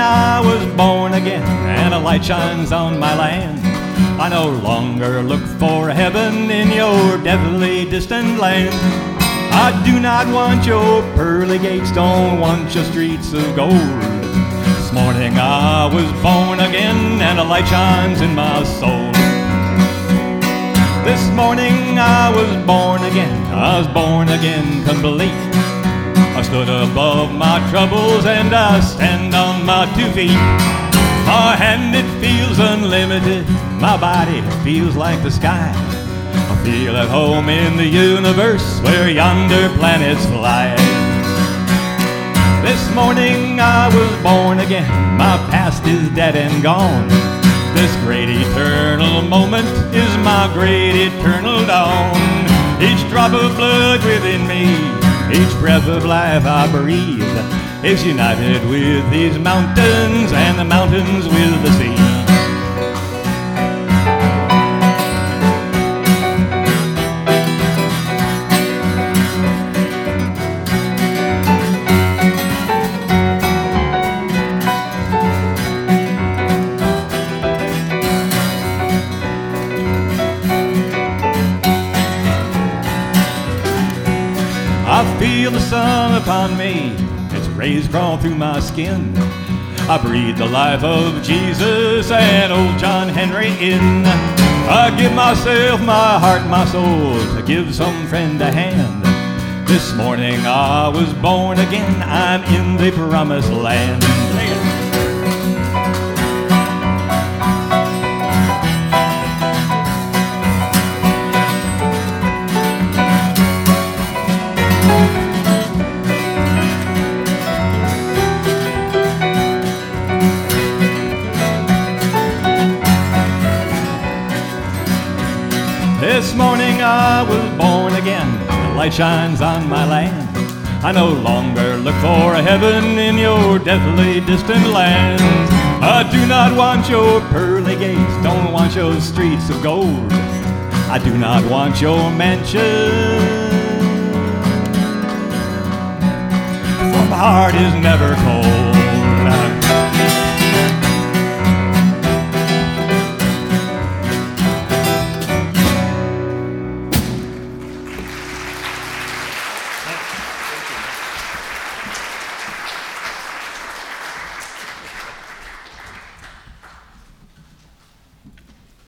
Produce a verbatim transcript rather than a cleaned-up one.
I was born again, and a light shines on my land. I no longer look for heaven in your deathly distant land. I do not want your pearly gates, don't want your streets of gold. This morning I was born again, and a light shines in my soul. This morning I was born again, I was born again complete. I stood above my troubles and I stand on my two feet. My hand, it feels unlimited, my body feels like the sky. I feel at home in the universe where yonder planets fly. This morning I was born again, my past is dead and gone. This great eternal moment is my great eternal dawn. Each drop of blood within me, each breath of life I breathe, is united with these mountains and the mountains with the sea. I feel the sun upon me, its rays crawl through my skin. I breathe the life of Jesus and old John Henry in. I give myself, my heart, my soul, to give some friend a hand. This morning I was born again, I'm in the promised land. This morning I was born again, the light shines on my land. I no longer look for a heaven in your deathly distant lands. I do not want your pearly gates, don't want your streets of gold. I do not want your mansion, for my heart is never cold.